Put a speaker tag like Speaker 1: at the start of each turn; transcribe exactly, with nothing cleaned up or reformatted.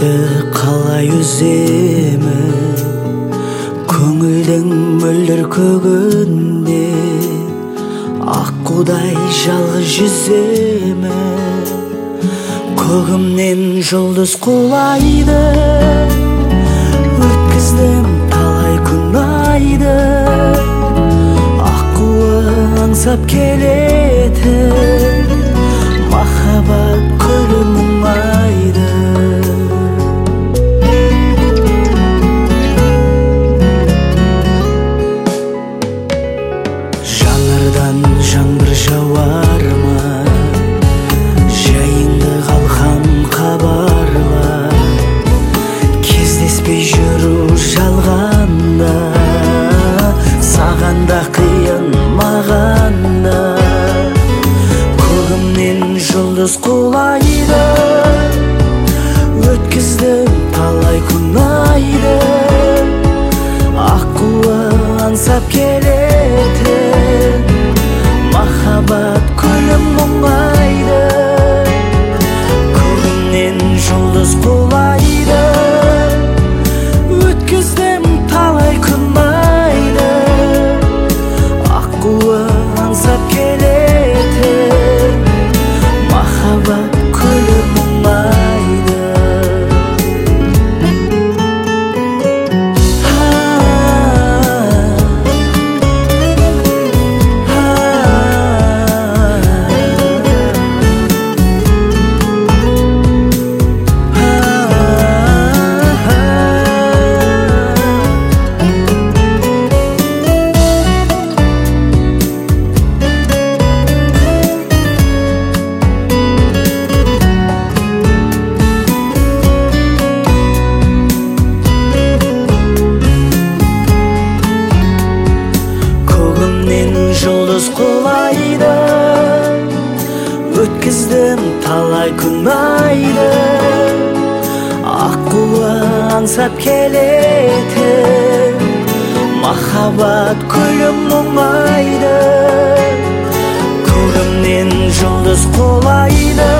Speaker 1: жүректі қалай үземін, көңілдің мөлдір көгінде аққудай жалғыз жүземін. Көгімнен жұлдыз құлайды, өткіздім талай күн айды, аққуы аңсап келеді, махаббат көлі мұңайды. Жаңырдан жаңбыр жауар ма, жайыңды қалқам хабарла, кездеспей жүру жалғанда, саған да қиын маған да. Көгімнен жұлдыз құлайды, өткіздім талай күн айды, аққуы аңсап келеді, махаббат күлім мұңайды. Көгімнен жұлдыз құлайды, өткіздім талай күн айды, аққуы аңсап келеді, махаббат күлім мұңайды. Жұлдыз құлайды, өткіздім талай күн айды, аққуы аңсап келеді, махаббат күлім мұңайды. Көгімнен жұлдыз құлайды,